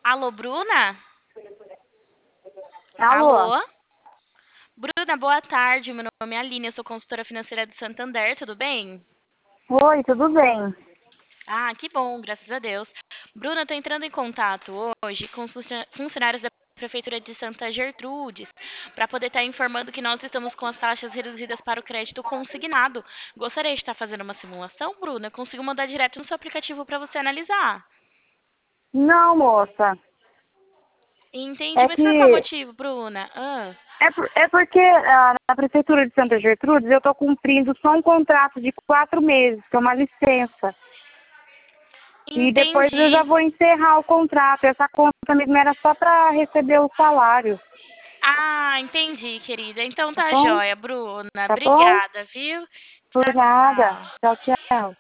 Alô, Bruna? Alô? Alô? Bruna, boa tarde. Meu nome é Aline, eu sou consultora financeira do Santander, tudo bem? Oi, tudo bem? Ah, que bom, graças a Deus. Bruna, estou entrando em contato hoje com os funcionários da Prefeitura de Santa Gertrudes para poder estar informando que nós estamos com as taxas reduzidas para o crédito consignado. Gostaria de estar fazendo uma simulação, Bruna? Eu consigo mandar direto no seu aplicativo para você analisar. Não, moça. Entendi, É mas qual que é o que motivo, Bruna? Ah. é porque na Prefeitura de Santa Gertrudes eu estou cumprindo só um contrato de 4 meses, que é uma licença. E depois eu já Entendi. vou encerrar o contrato. Essa conta mesmo era só para receber o salário, Ah, entendi, querida. Então tá tá bom? joia, Bruna. Tá bom? Obrigada, viu? Por Tchau, nada. tchau. Tchau, tchau.